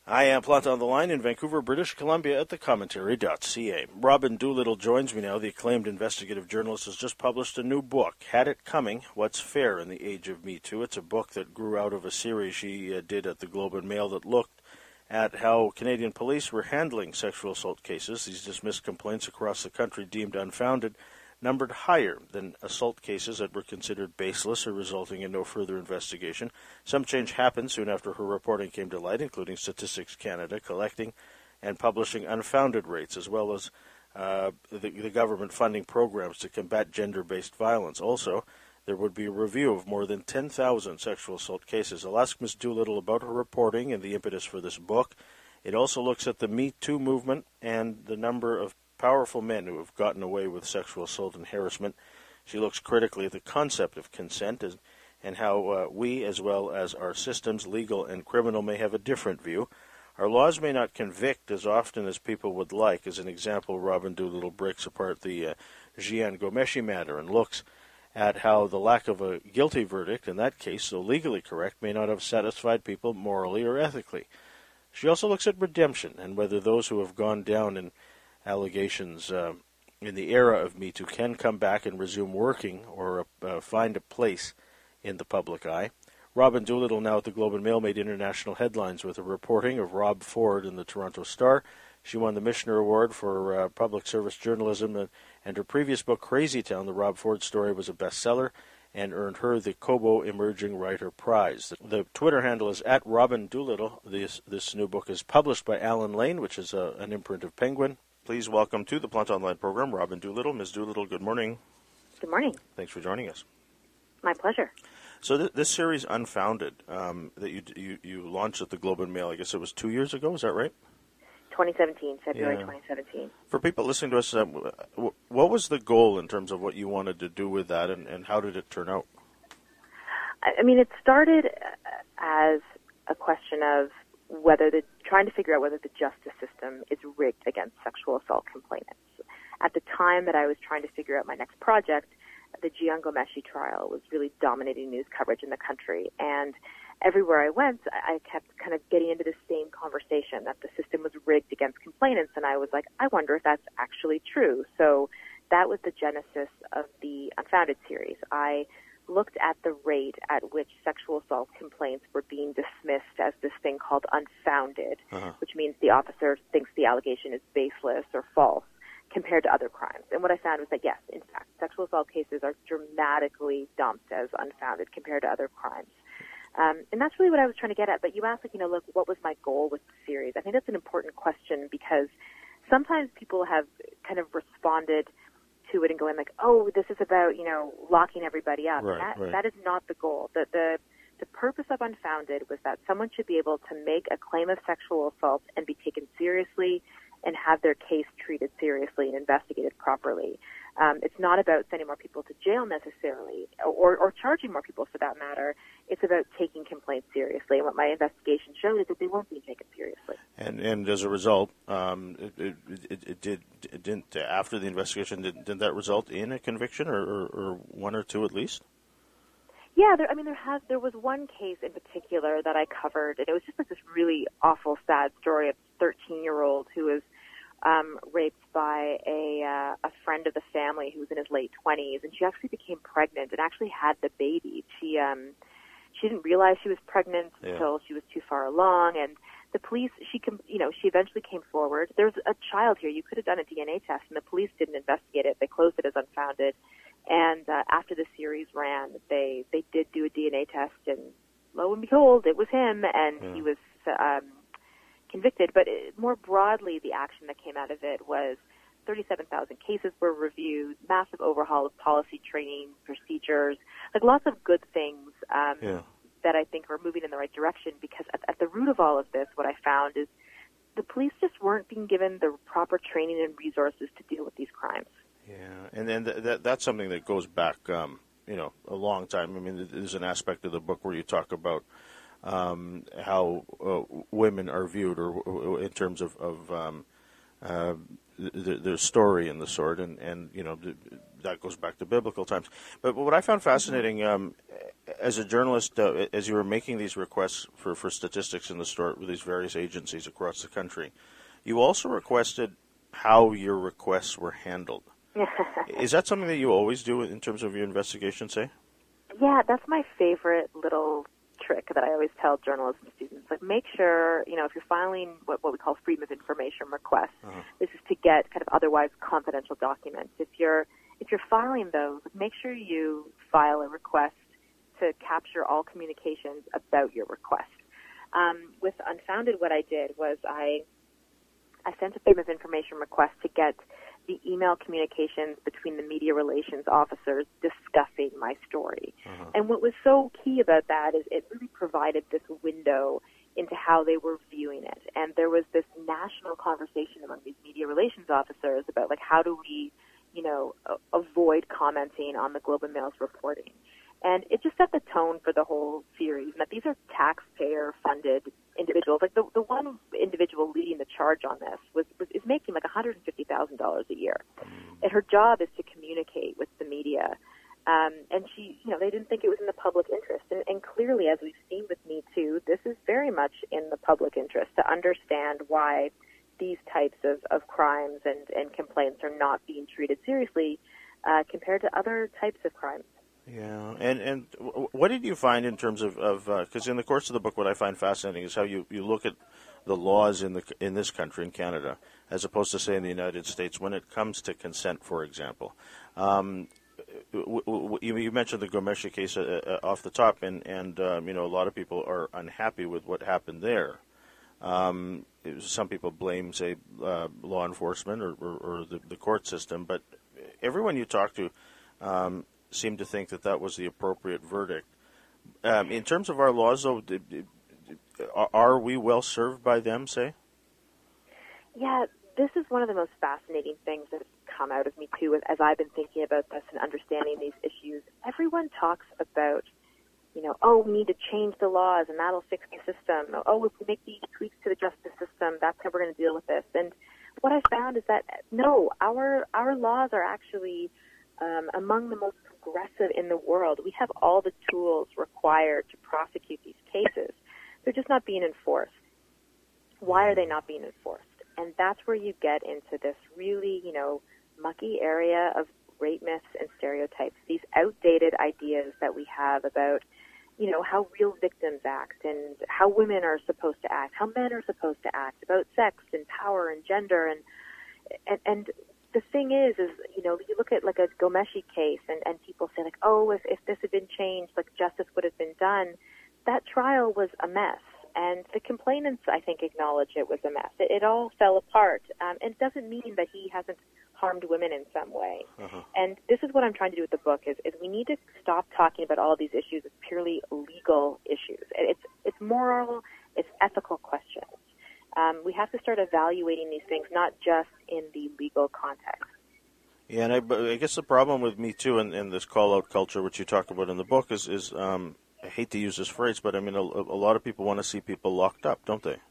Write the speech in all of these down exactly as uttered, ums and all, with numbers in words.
I am Plot on the Line in Vancouver, British Columbia at the commentary dot c a. Robin Doolittle joins me now. The acclaimed investigative journalist has just published a new book, Had It Coming, What's Fair in the Age of Me Too. It's a book that grew out of a series she uh, did at the Globe and Mail that looked at how Canadian police were handling sexual assault cases. These dismissed complaints across the country deemed unfounded numbered higher than assault cases that were considered baseless or resulting in no further investigation. Some change happened soon after her reporting came to light, including Statistics Canada collecting and publishing unfounded rates, as well as uh, the, the government funding programs to combat gender-based violence. Also, there would be a review of more than ten thousand sexual assault cases. I'll ask Miz Doolittle about her reporting and the impetus for this book. It also looks at the Me Too movement and the number of powerful men who have gotten away with sexual assault and harassment. She looks critically at the concept of consent as, and how uh, we, as well as our systems, legal and criminal, may have a different view. Our laws may not convict as often as people would like. As an example, Robin Doolittle breaks apart the uh, Jian Ghomeshi matter and looks at how the lack of a guilty verdict in that case, though legally correct, may not have satisfied people morally or ethically. She also looks at redemption and whether those who have gone down in allegations uh, in the era of Me Too can come back and resume working or uh, find a place in the public eye. Robin Doolittle, now at the Globe and Mail, made international headlines with a reporting of Rob Ford in the Toronto Star. She won the Mishner Award for uh, Public Service Journalism, and, and her previous book, Crazy Town, the Rob Ford story, was a bestseller and earned her the Kobo Emerging Writer Prize. The, the Twitter handle is at Robin Doolittle. This, this new book is published by Alan Lane, which is a, an imprint of Penguin. Please welcome to the Plot Online program, Robin Doolittle. Miz Doolittle, good morning. Good morning. Thanks for joining us. My pleasure. So th- this series, Unfounded, um, that you, you you launched at the Globe and Mail, I guess it was two years ago, is that right? twenty seventeen, February yeah. twenty seventeen. For people listening to us, uh, what was the goal in terms of what you wanted to do with that, and, and how did it turn out? I mean, it started as a question of whether the trying to figure out whether the justice system is rigged against sexual assault complainants. At the time that I was trying to figure out my next project, the Jian Ghomeshi trial was really dominating news coverage in the country, and everywhere I went, I kept kind of getting into the same conversation that the system was rigged against complainants, and I was like, I wonder if that's actually true. So that was the genesis of the Unfounded series. I looked at the rate at which sexual assault complaints were being dismissed as this thing called unfounded, uh-huh. which means the officer thinks the allegation is baseless or false compared to other crimes. And what I found was that, yes, in fact, sexual assault cases are dramatically dumped as unfounded compared to other crimes. Um, and that's really what I was trying to get at. But you asked, like, you know, look, what was my goal with the series? I think that's an important question because sometimes people have kind of responded to it and going like, oh, this is about, you know, locking everybody up. Right, that, right. that is not the goal. The, the, the purpose of Unfounded was that someone should be able to make a claim of sexual assault and be taken seriously and have their case treated seriously and investigated properly. Um, it's not about sending more people to jail necessarily, or, or charging more people for that matter. It's about taking complaints seriously. And what my investigation showed is that they weren't being taken seriously. And and as a result, um, it, it, it, it did it didn't after the investigation did, did that result in a conviction, or, or, or one or two at least? Yeah, there, I mean, there has there was one case in particular that I covered, and it was just like this really awful, sad story of a thirteen-year-old who was um, raped by a uh, a friend of the family who was in his late twenties, and she actually became pregnant and actually had the baby. She um, she didn't realize she was pregnant yeah. until she was too far along, and the police, she com- you know, she eventually came forward. There's a child here. You could have done a D N A test, and the police didn't investigate it. They closed it as unfounded. And uh, after the series ran, they they did do a D N A test, and lo and behold, it was him, and yeah. he was um, convicted. But it, more broadly, the action that came out of it was thirty-seven thousand cases were reviewed, massive overhaul of policy, training, procedures, like lots of good things um, yeah. that I think are moving in the right direction. Because at, at the root of all of this, what I found is the police just weren't being given the proper training and resources to deal with these crimes. Yeah, and then th- that that's something that goes back, um, you know, a long time. I mean, there's an aspect of the book where you talk about um, how uh, women are viewed, or in terms of, of um, uh, th- their story and the sort, and, and you know, th- that goes back to biblical times. But what I found fascinating, um, as a journalist, uh, as you were making these requests for, for statistics in the store with these various agencies across the country, you also requested how your requests were handled. Is that something that you always do in terms of your investigation, say? Yeah, that's my favorite little trick that I always tell journalism students. Like, make sure, you know, if you're filing what, what we call freedom of information requests, uh-huh. this is to get kind of otherwise confidential documents. If you're if you're filing those, make sure you file a request to capture all communications about your request. Um, with Unfounded, what I did was I I sent a freedom of information request to get the email communications between the media relations officers discussing my story. Uh-huh. And what was so key about that is it really provided this window into how they were viewing it. And there was this national conversation among these media relations officers about, like, how do we, you know, a- avoid commenting on the Globe and Mail's reporting. And it just set the tone for the whole series, and that these are taxpayer-funded individuals. Like, the, the one individual leading the charge on this was, was is making like one hundred fifty thousand dollars a year. And her job is to communicate with the media. Um, and she, you know, they didn't think it was in the public interest. And, and clearly, as we've seen with Me Too, this is very much in the public interest to understand why these types of, of crimes and, and complaints are not being treated seriously uh, compared to other types of crimes. Yeah, and and what did you find in terms of of because uh, in the course of the book, what I find fascinating is how you, you look at the laws in the in this country, in Canada, as opposed to, say, in the United States, when it comes to consent, for example. Um, w- w- you, you mentioned the Ghomeshi case uh, uh, off the top, and and um, you know, a lot of people are unhappy with what happened there. Um, some people blame, say, uh, law enforcement or, or, or the, the court system, but everyone you talk to Um, seem to think that that was the appropriate verdict. Um, in terms of our laws, though, are we well served by them, say? Yeah, this is one of the most fascinating things that has come out of Me Too as I've been thinking about this and understanding these issues. Everyone talks about, you know, oh, we need to change the laws and that'll fix the system. Oh, if we make these tweaks to the justice system, that's how we're going to deal with this. And what I found is that, no, our our laws are actually um, among the most progressive in the world. We have all the tools required to prosecute these cases. They're just not being enforced. Why are they not being enforced? And that's where you get into this really, you know, mucky area of rape myths and stereotypes, these outdated ideas that we have about, you know, how real victims act and how women are supposed to act, how men are supposed to act, about sex and power and gender. And and, and the thing is, is, you know, you look at like a Ghomeshi case and, and people say like, oh, if, if this had been changed, like justice would have been done. That trial was a mess. And the complainants, I think, acknowledge it was a mess. It, it all fell apart. Um, and it doesn't mean that he hasn't harmed women in some way. Uh-huh. And this is what I'm trying to do with the book, is, is we need to stop talking about all of these issues as purely legal issues. It's, it's moral, it's ethical questions. Um, we have to start evaluating these things, not just in the legal context. Yeah, and I, I guess the problem with Me Too and, and this call-out culture, which you talk about in the book, is, is um, I hate to use this phrase, but I mean, a, a lot of people want to see people locked up, don't they?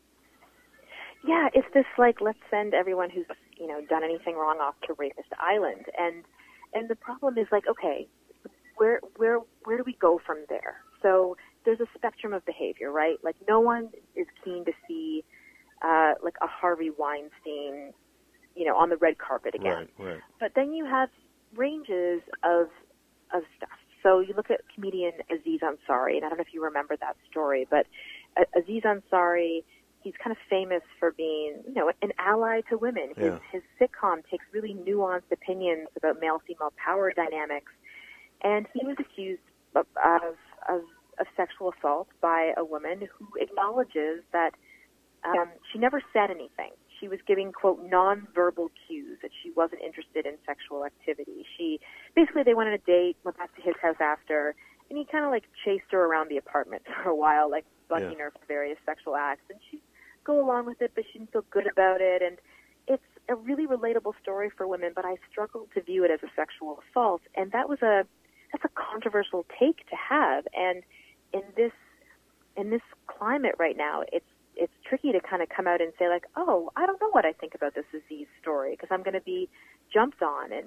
Yeah, it's this like, let's send everyone who's, you know, done anything wrong off to Rapist Island. And and the problem is like, okay, where where where do we go from there? So there's a spectrum of behavior, right? Like, no one is keen to see uh, like a Harvey Weinstein, you know, on the red carpet again. Right, right. But then you have ranges of of stuff. So you look at comedian Aziz Ansari, and I don't know if you remember that story, but Aziz Ansari, he's kind of famous for being, you know, an ally to women. His, yeah. his sitcom takes really nuanced opinions about male-female power dynamics, and he was accused of, of, of, of sexual assault by a woman who acknowledges that um, she never said anything. She was giving, quote, nonverbal cues that she wasn't interested in sexual activity. She, basically, they went on a date, went back to his house after, and he kind of, like, chased her around the apartment for a while, like, bugging yeah. her for various sexual acts. And she'd go along with it, but she didn't feel good about it. And it's a really relatable story for women, but I struggled to view it as a sexual assault. And that was a, that's a controversial take to have. And in this, in this climate right now, it's, it's tricky to kind of come out and say like, oh, I don't know what I think about this Aziz story because I'm going to be jumped on. And,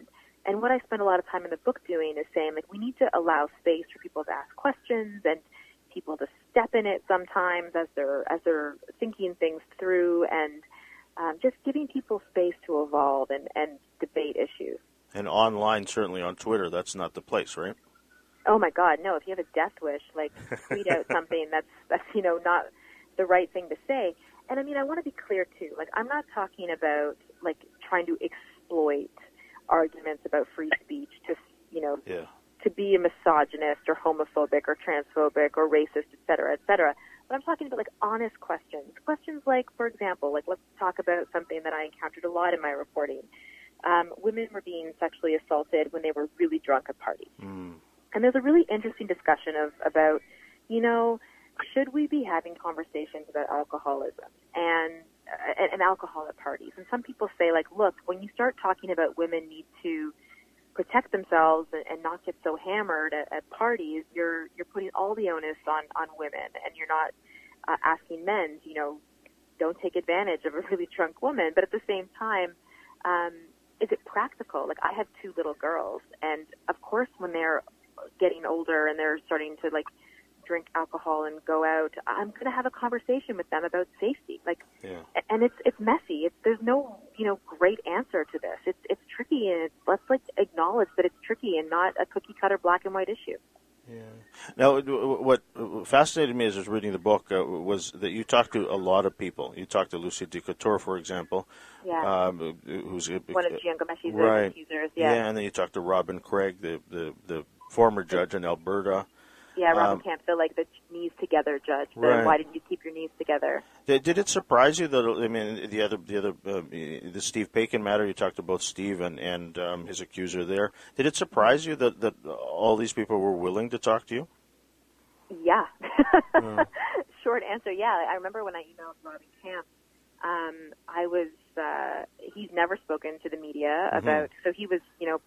and what I spend a lot of time in the book doing is saying, like, we need to allow space for people to ask questions and people to step in it sometimes as they're as they're thinking things through, and um, just giving people space to evolve and, and debate issues. And online, certainly on Twitter, that's not the place, right? Oh my God, no! If you have a death wish, like, tweet out something that's that's you know not the right thing to say. And I mean, I want to be clear too. Like, I'm not talking about like trying to exploit arguments about free speech to you know yeah. to be a misogynist or homophobic or transphobic or racist, et cetera, et cetera. But I'm talking about like honest questions. Questions like, for example, like let's talk about something that I encountered a lot in my reporting. Um, women were being sexually assaulted when they were really drunk at parties. Mm. And there's a really interesting discussion of about, you know, should we be having conversations about alcoholism and, uh, and alcohol at parties? And some people say, like, look, when you start talking about women need to protect themselves and, and not get so hammered at, at parties, you're you're putting all the onus on, on women, and you're not uh, asking men, you know, don't take advantage of a really drunk woman. But at the same time, um, is it practical? Like, I have two little girls, and of course when they're getting older and they're starting to, like, drink alcohol and go out, I'm going to have a conversation with them about safety. Like, yeah. and it's it's messy. It's, there's no, you know, great answer to this. It's it's tricky, and it's, let's like acknowledge that it's tricky and not a cookie cutter black and white issue. Yeah. Now, what fascinated me as I was reading the book uh, was that you talked to a lot of people. You talked to Lucy Decatur, for example, yeah, um, who's a, one of Giangomeshi's right. accusers. Yeah. yeah, and then you talked to Robin Craig, the the, the former judge in Alberta. Yeah, Robin um, Camp, the like the knees together judge. The, right. Why didn't you keep your knees together? Did, did it surprise you that I mean the other the other uh, the Steve Paikin matter? You talked to both Steve and and um, his accuser there. Did it surprise you that, that all these people were willing to talk to you? Yeah. mm. Short answer, yeah. I remember when I emailed Robin Camp. Um, I was uh, he's never spoken to the media Mm-hmm. about. So he was you know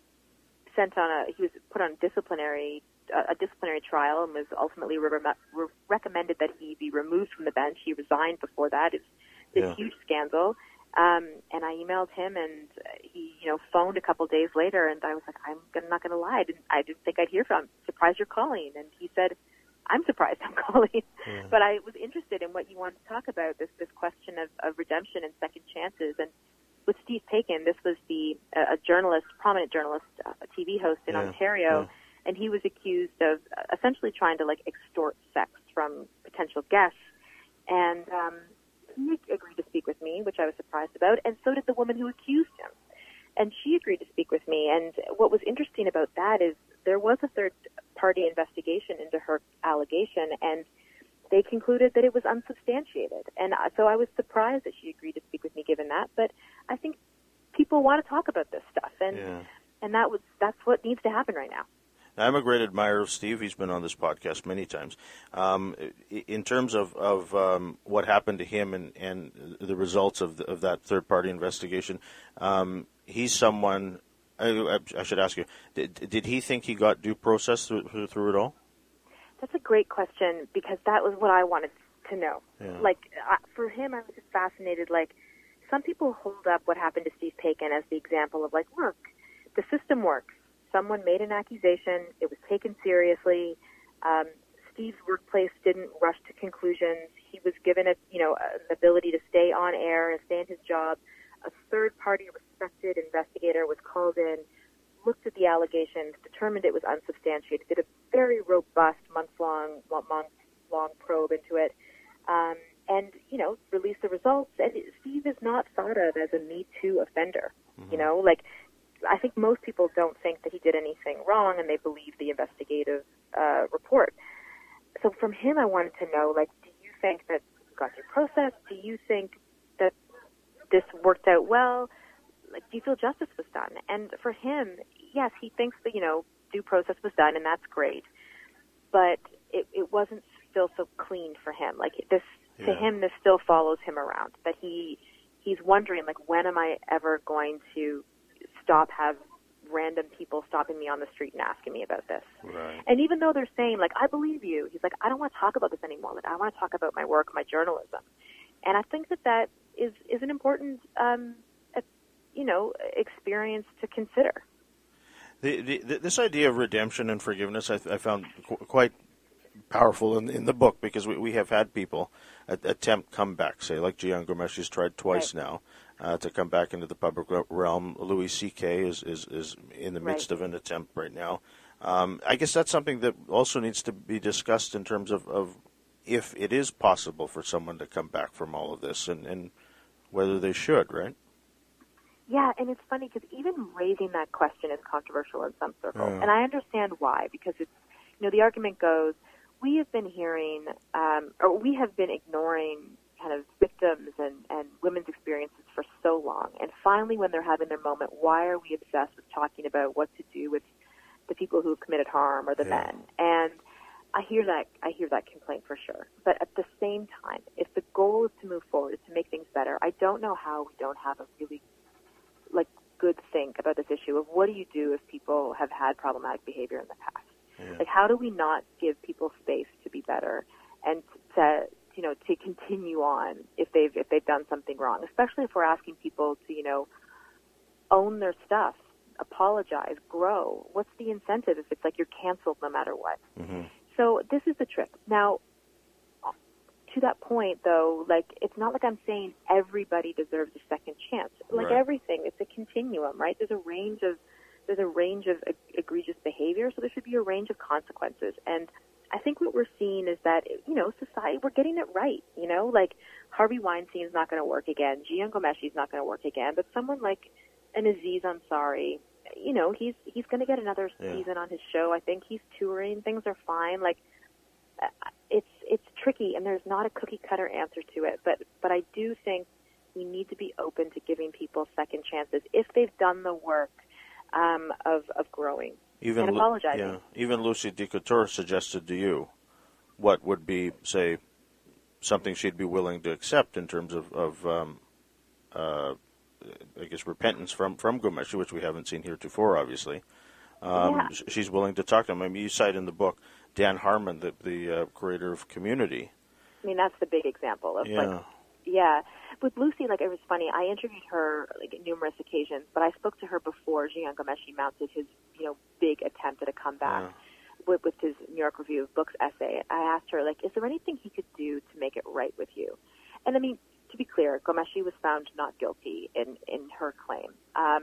sent on a he was put on disciplinary. a disciplinary trial and was ultimately re- re- recommended that he be removed from the bench. He resigned before that. It's this yeah. huge scandal. Um, and I emailed him, and he, you know, phoned a couple days later, and I was like, I'm not going to lie. I didn't, I didn't think I'd hear from him. Surprised you're calling. And he said, I'm surprised I'm calling. Yeah. But I was interested in what you wanted to talk about, this, this question of, of redemption and second chances. And with Steve Paikin, this was the, uh, a journalist, prominent journalist, uh, a T V host in yeah. Ontario. Yeah. And he was accused of essentially trying to, like, extort sex from potential guests. And um, he agreed to speak with me, which I was surprised about, and so did the woman who accused him. And she agreed to speak with me. And what was interesting about that is there was a third-party investigation into her allegation, and they concluded that it was unsubstantiated. And so I was surprised that she agreed to speak with me given that. But I think people want to talk about this stuff, and yeah. and that was that's what needs to happen right now. I'm a great admirer of Steve. He's been on this podcast many times. Um, in terms of, of um, what happened to him and, and the results of, the, of that third-party investigation, um, he's someone, I, I should ask you, did, did he think he got due process through, through, through it all? That's a great question, because that was what I wanted to know. Yeah. Like, uh, for him, I was just fascinated. Like, some people hold up what happened to Steve Paikin as the example of, like, look, the system works. Someone made an accusation. It was taken seriously. Um, Steve's workplace didn't rush to conclusions. He was given a, you know, an ability to stay on air and stay in his job. A third-party respected investigator was called in, looked at the allegations, determined it was unsubstantiated, did a very robust month-long, month-long probe into it, um, and, you know, released the results. And Steve is not thought of as a Me Too offender. Mm-hmm. You know, like, I think most people don't think that he did anything wrong, and they believe the investigative uh, report. So from him, I wanted to know, like, do you think that he got due process? Do you think that this worked out well? Like, do you feel justice was done? And for him, yes, he thinks that, you know, due process was done, and that's great. But it, it wasn't still so clean for him. Like, this, yeah. to him, this still follows him around. That he he's wondering, like, when am I ever going to stop have random people stopping me on the street and asking me about this. Right. And even though they're saying, like, I believe you, he's like, I don't want to talk about this anymore. Like, I want to talk about my work, my journalism. And I think that that is, is an important, um, you know, experience to consider. The, the, this idea of redemption and forgiveness, I, I found qu- quite powerful in, in the book, because we, we have had people at, attempt comeback, say, like Jian Ghomeshi tried twice right. now uh, to come back into the public realm. Louis C K is, is, is in the midst right. of an attempt right now. Um, I guess that's something that also needs to be discussed in terms of, of if it is possible for someone to come back from all of this, and, and whether they should, right? Yeah, and it's funny because even raising that question is controversial in some circles. Yeah. And I understand why, because it's, you know, the argument goes, we have been hearing, um, or we have been ignoring kind of victims and, and women's experiences for so long. And finally, when they're having their moment, why are we obsessed with talking about what to do with the people who have committed harm or the yeah. men? And I hear that, I hear that complaint for sure. But at the same time, if the goal is to move forward, is to make things better, I don't know how we don't have a really like good think about this issue of what do you do if people have had problematic behavior in the past? Yeah. Like, how do we not give people space to be better and to, you know, to continue on if they've if they've done something wrong? Especially if we're asking people to, you know, own their stuff, apologize, grow. What's the incentive if it's like you're canceled no matter what? Mm-hmm. So this is the trick. Now, to that point, though, like, it's not like I'm saying everybody deserves a second chance. Like right. everything, it's a continuum, right? There's a range of there's a range of eg- egregious behavior, so there should be a range of consequences. And I think what we're seeing is that, you know, society, we're getting it right. You know, like Harvey Weinstein's not going to work again, Jian Gomeshi's not going to work again, but someone like an Aziz Ansari, you know, he's he's going to get another yeah. season on his show. I think he's touring. Things are fine. Like, it's it's tricky, and there's not a cookie-cutter answer to it. But but I do think we need to be open to giving people second chances if they've done the work um, of of growing even and apologizing. Lu- yeah, even Lucy Decouture suggested to you what would be, say, something she'd be willing to accept in terms of, of um, uh, I guess, repentance from, from Ghomeshi, which we haven't seen heretofore, obviously. Um, yeah. She's willing to talk to him. I mean, you cite in the book Dan Harmon, the, the uh, creator of Community. I mean, that's the big example of, yeah. like, yeah. With Lucy, like, it was funny. I interviewed her, like, at numerous occasions, but I spoke to her before Jian Ghomeshi mounted his, you know, big attempt at a comeback Yeah. with, with his New York Review of Books essay. I asked her, like, is there anything he could do to make it right with you? And, I mean, to be clear, Ghomeshi was found not guilty in, in her claim. Um,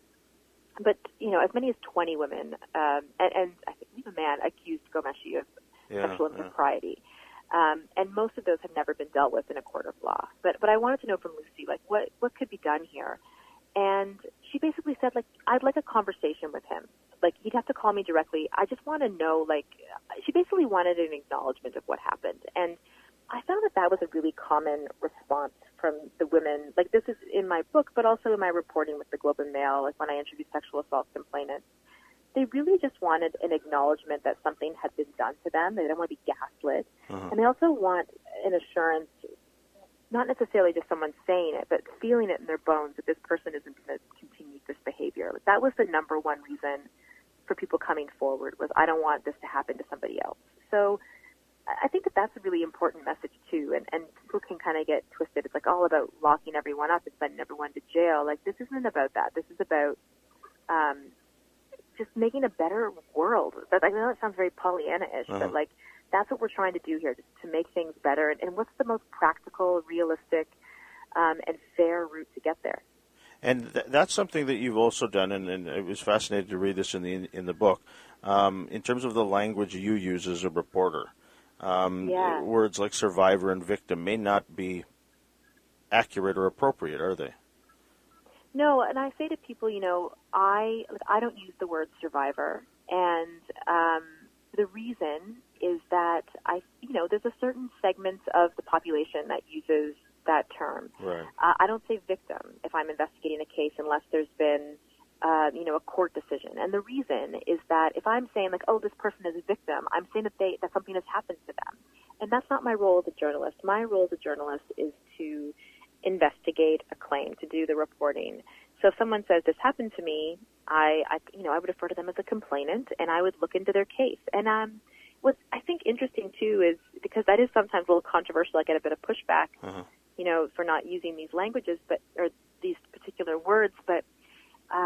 but, you know, as many as twenty women, um, and, and I think a man accused Ghomeshi of Yeah, sexual yeah. impropriety. Um, and most of those have never been dealt with in a court of law. But but I wanted to know from Lucy, like, what, what could be done here? And she basically said, like, I'd like a conversation with him. Like, he'd have to call me directly. I just want to know, like, she basically wanted an acknowledgement of what happened. And I found that that was a really common response from the women. Like, this is in my book, but also in my reporting with the Globe and Mail, like when I interviewed sexual assault complainants. They really just wanted an acknowledgement that something had been done to them. They didn't want to be gaslit. Uh-huh. And they also want an assurance, not necessarily just someone saying it, but feeling it in their bones that this person isn't going to continue this behavior. Like, that was the number one reason for people coming forward, was I don't want this to happen to somebody else. So I think that that's a really important message, too. And, and people can kind of get twisted. It's like all about locking everyone up and sending everyone to jail. Like, this isn't about that. This is about um, just making a better world. But I know it sounds very Pollyanna-ish, Uh-huh. but, like, that's what we're trying to do here, just to make things better. And, and what's the most practical, realistic, um, and fair route to get there? And th- that's something that you've also done, and, and it was fascinating to read this in the in the book, um, in terms of the language you use as a reporter. Um, Yeah. Words like survivor and victim may not be accurate or appropriate, are they? No, and I say to people, you know, I like, I don't use the word survivor, and um, the reason is that I, you know, there's a certain segment of the population that uses that term. Right. Uh, I don't say victim if I'm investigating a case unless there's been, uh, you know, a court decision. And the reason is that if I'm saying, like, oh, this person is a victim, I'm saying that they that something has happened to them, and that's not my role as a journalist. My role as a journalist is to investigate a claim, to do the reporting. So if someone says this happened to me, I, I, you know, I would refer to them as a complainant, and I would look into their case. And um, what's I think interesting too is, because that is sometimes a little controversial, I get a bit of pushback, Uh-huh. you know, for not using these languages, but or these particular words. But um,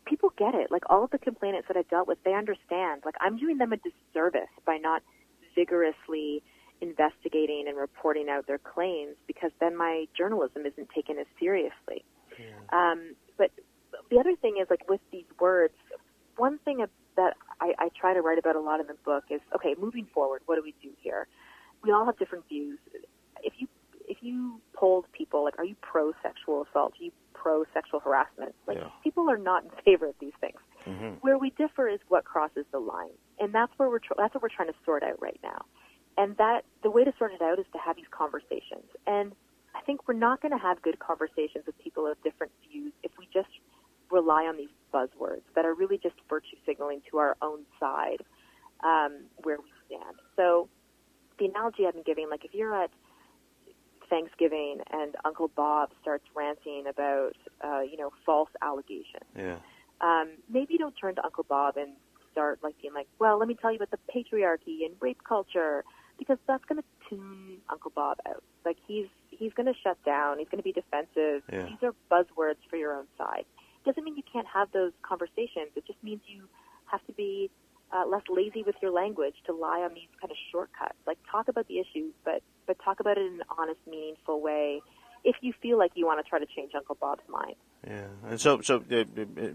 people get it. Like, all of the complainants that I've dealt with, they understand. Like, I'm doing them a disservice by not vigorously investigating and reporting out their claims, because then my journalism isn't taken as seriously. Yeah. Um, but the other thing is, like, with these words, one thing that I, I try to write about a lot in the book is, okay, moving forward, what do we do here? We all have different views. If you if you polled people, like, are you pro-sexual assault? Are you pro-sexual harassment? Like, yeah. people are not in favor of these things. Mm-hmm. Where we differ is what crosses the line, and that's where we're tr- that's what we're trying to sort out right now. And that the way to sort it out is to have these conversations. And I think we're not going to have good conversations with people of different views if we just rely on these buzzwords that are really just virtue signaling to our own side, um, where we stand. So the analogy I've been giving, like, if you're at Thanksgiving and Uncle Bob starts ranting about, uh, you know, false allegations, yeah. um, maybe you don't turn to Uncle Bob and start, like, being like, well, let me tell you about the patriarchy and rape culture, because that's going to tune Uncle Bob out. Like, he's he's going to shut down. He's going to be defensive. Yeah. These are buzzwords for your own side. Doesn't mean you can't have those conversations. It just means you have to be uh, less lazy with your language to lie on these kind of shortcuts. Like, talk about the issues, but but talk about it in an honest, meaningful way, if you feel like you want to try to change Uncle Bob's mind. Yeah, and so so uh,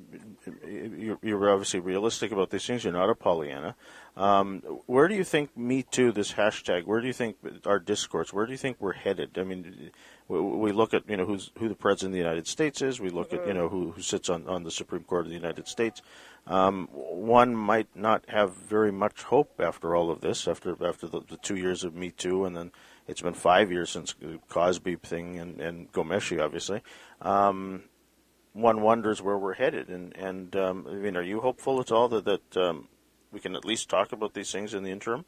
you're, you're obviously realistic about these things. You're not a Pollyanna. Um, where do you think Me Too, this hashtag, where do you think our discourse, where do you think we're headed? I mean, we look at, you know, who's who the president of the United States is. We look mm-hmm. at, you know, who who sits on, on the Supreme Court of the United States. Um, one might not have very much hope after all of this, after after the, the two years of Me Too, and then it's been five years since the Cosby thing and, and Ghomeshi, obviously. Um, one wonders where we're headed, and and um, I mean, are you hopeful at all that that um, we can at least talk about these things in the interim?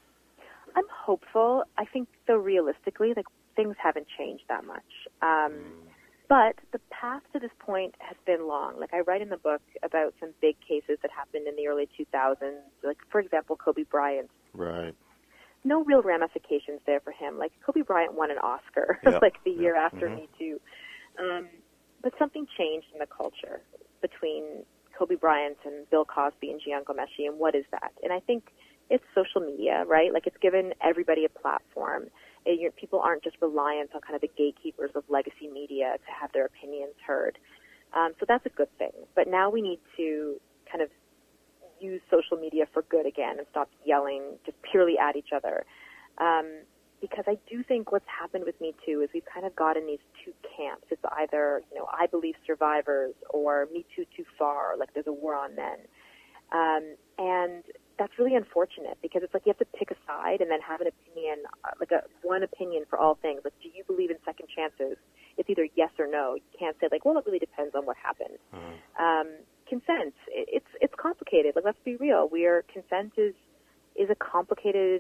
I'm hopeful. I think, though, realistically, like, things haven't changed that much. Um, mm. But the path to this point has been long. Like, I write in the book about some big cases that happened in the early two thousands. Like, for example, Kobe Bryant. Right. No real ramifications there for him. Like, Kobe Bryant won an Oscar, yeah. like, the year yeah. after mm-hmm. Me Too. Um, but something changed in the culture between Kobe Bryant and Bill Cosby and Jian Ghomeshi, and what is that? And I think it's social media, right? Like, it's given everybody a platform. It, you know, people aren't just reliant on kind of the gatekeepers of legacy media to have their opinions heard. Um, so that's a good thing. But now we need to kind of use social media for good again and stop yelling just purely at each other. Um, because I do think what's happened with Me Too is we've kind of got in these two camps. It's either, you know, I believe survivors, or Me Too too far, like there's a war on men. Um, and that's really unfortunate, because it's like you have to pick a side and then have an opinion, like a one opinion for all things. Like, do you believe in second chances? It's either yes or no. You can't say, like, well, it really depends on what happened. Mm-hmm. Um, consent, it, it's it's complicated. Like, let's be real. We are consent is is a complicated,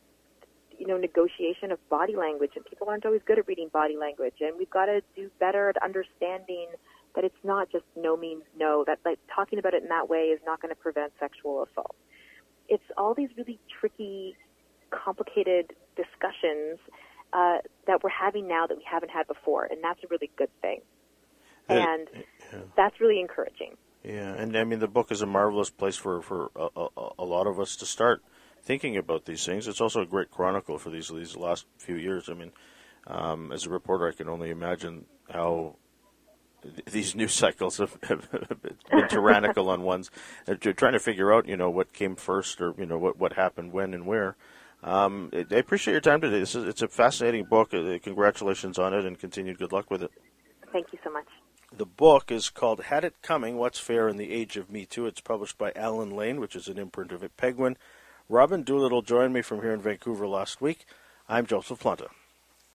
you know, negotiation of body language, and people aren't always good at reading body language. And we've got to do better at understanding that it's not just no means no. That, like, talking about it in that way is not going to prevent sexual assault. It's all these really tricky, complicated discussions uh, that we're having now that we haven't had before, and that's a really good thing. And uh, yeah. that's really encouraging. Yeah, and I mean, the book is a marvelous place for, for a, a, a lot of us to start thinking about these things. It's also a great chronicle for these these last few years. I mean, um, as a reporter, I can only imagine how these news cycles have, have been tyrannical on ones. You're trying to figure out, you know, what came first, or, you know, what, what happened when and where. Um, I appreciate your time today. This is, it's a fascinating book. Uh, congratulations on it, and continued good luck with it. Thank you so much. The book is called Had It Coming, What's Fair in the Age of Me Too. It's published by Allen Lane, which is an imprint of Penguin. Robin Doolittle joined me from here in Vancouver last week. I'm Joseph Planta.